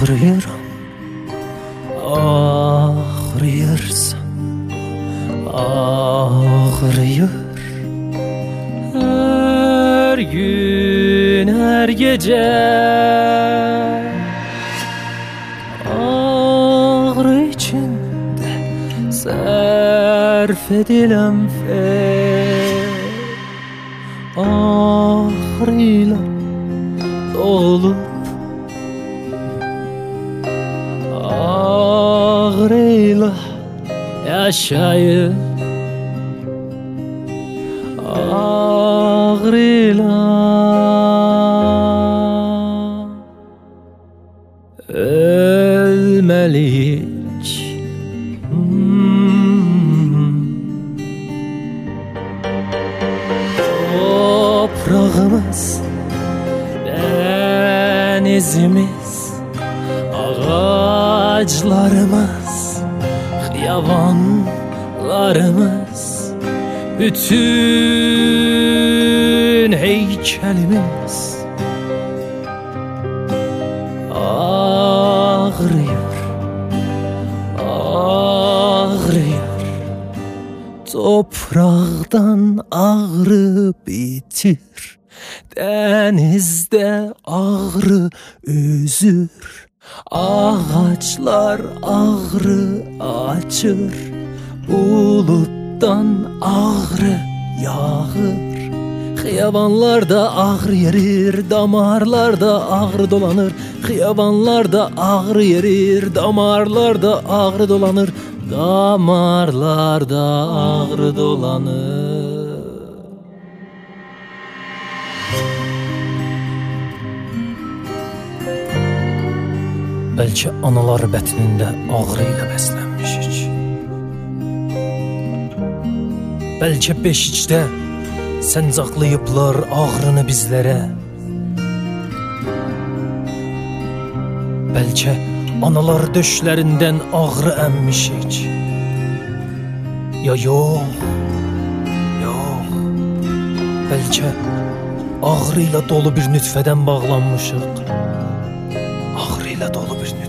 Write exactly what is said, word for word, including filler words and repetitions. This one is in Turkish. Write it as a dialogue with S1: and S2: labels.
S1: Ağrıyıram, ağrıyırsan, ağrıyır. Her gün, her gece ağrı içinde sərf ediləm fer. Ağrıyla dolup, ağrıyla yaşayıp, ağrıyla ölmeliyik. Hmm. Toprağımız, denizimiz, ağaçlarımız, xiyavanlarımız, bütün heykelimiz ağrıyor, ağrıyor. Topraqdan ağrı bitir, denizde ağrı üzür. Ağaçlar ağrı açır, buluttan ağrı yağır. Xiyavanlarda ağrı yerir, damarlarda ağrı dolanır. Xiyavanlarda ağrı yerir, damarlarda ağrı dolanır. Damarlarda ağrı dolanır. Belki analar bətnində ağrı ilə bəslənmişik. Belki beşikdə səncaqlayıblar ağrını bizlərə. Belki analar döşlərindən ağrı əmmişik. Ya yox, yox. Belki ağrı ilə dolu bir nütfədən bağlanmışıq. Ağrı ilə dolu bir nütfə.